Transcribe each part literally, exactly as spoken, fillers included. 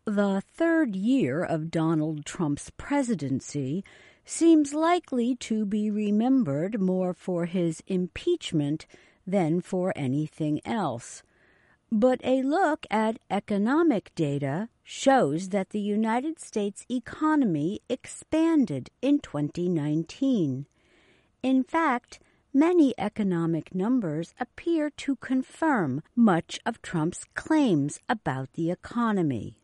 The third year of Donald Trump's presidency seems likely to be remembered more for his impeachment than for anything else. But a look at economic data shows that the United States economy expanded in twenty nineteen. In fact, many economic numbers appear to confirm much of Trump's claims about the economy.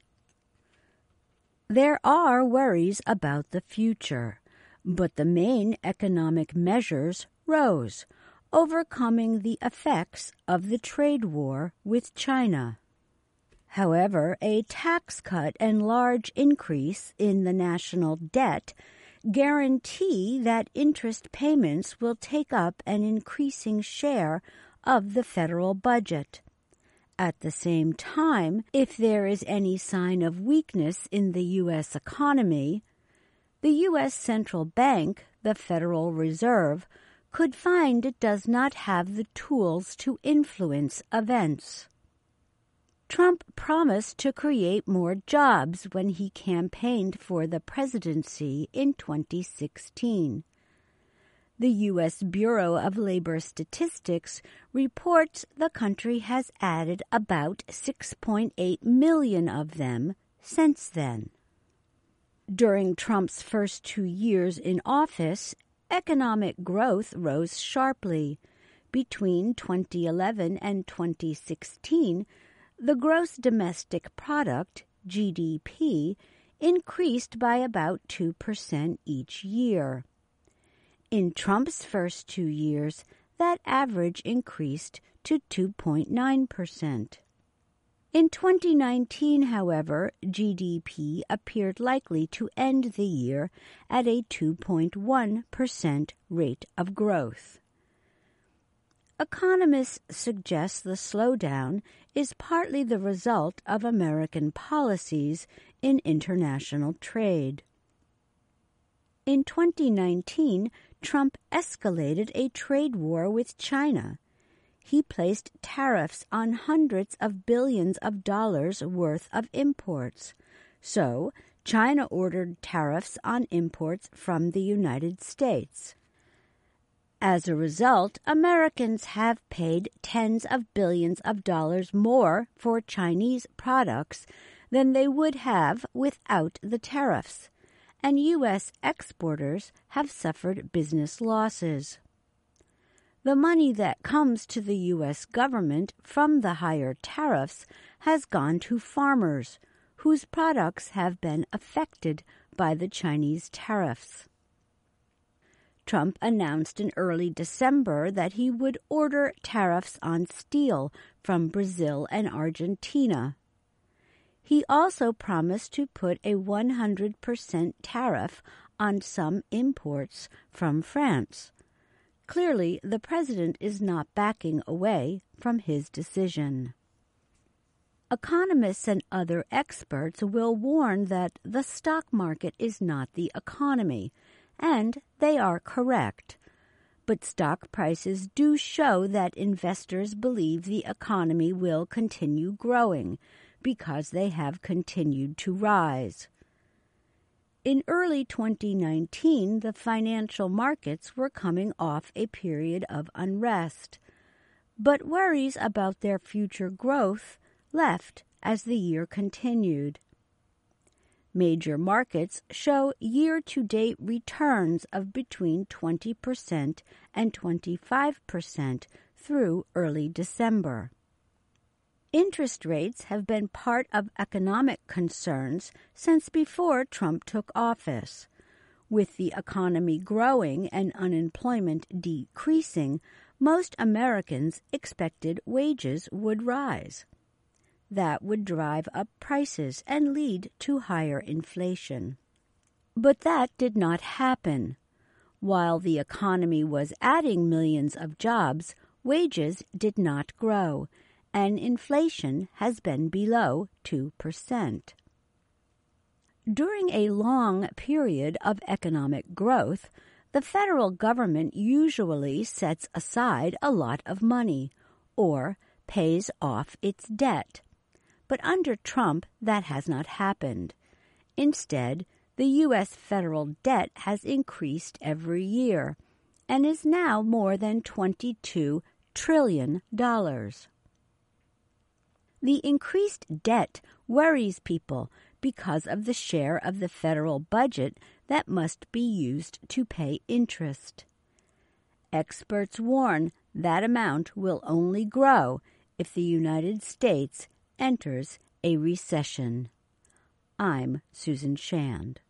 There are worries about the future, but the main economic measures rose, overcoming the effects of the trade war with China. However, a tax cut and large increase in the national debt guarantee that interest payments will take up an increasing share of the federal budget. At the same time, if there is any sign of weakness in the U S economy, the U S Central Bank, the Federal Reserve, could find it does not have the tools to influence events. Trump promised to create more jobs when he campaigned for the presidency in twenty sixteen. The U S Bureau of Labor Statistics reports the country has added about six point eight million of them since then. During Trump's first two years in office, economic growth rose sharply. Between twenty eleven and twenty sixteen, the gross domestic product, G D P, increased by about two percent each year. In Trump's first two years, that average increased to two point nine percent. In twenty nineteen, however, G D P appeared likely to end the year at a two point one percent rate of growth. Economists suggest the slowdown is partly the result of American policies in international trade. In twenty nineteen, Trump escalated a trade war with China. He placed tariffs on hundreds of billions of dollars worth of imports. So, China ordered tariffs on imports from the United States. As a result, Americans have paid tens of billions of dollars more for Chinese products than they would have without the tariffs, and U S exporters have suffered business losses. The money that comes to the U S government from the higher tariffs has gone to farmers, whose products have been affected by the Chinese tariffs. Trump announced in early December that he would order tariffs on steel from Brazil and Argentina. He also promised to put a one hundred percent tariff on some imports from France. Clearly, the president is not backing away from his decision. Economists and other experts will warn that the stock market is not the economy, and they are correct. But stock prices do show that investors believe the economy will continue growing because they have continued to rise. In early twenty nineteen, the financial markets were coming off a period of unrest, but worries about their future growth left as the year continued. Major markets show year-to-date returns of between twenty percent and twenty-five percent through early December. Interest rates have been part of economic concerns since before Trump took office. With the economy growing and unemployment decreasing, most Americans expected wages would rise. That would drive up prices and lead to higher inflation. But that did not happen. While the economy was adding millions of jobs, wages did not grow, and inflation has been below two percent. During a long period of economic growth, the federal government usually sets aside a lot of money, or pays off its debt. But under Trump, that has not happened. Instead, the U S federal debt has increased every year and is now more than twenty-two trillion dollars. The increased debt worries people because of the share of the federal budget that must be used to pay interest. Experts warn that amount will only grow if the United States enters a recession. I'm Susan Shand.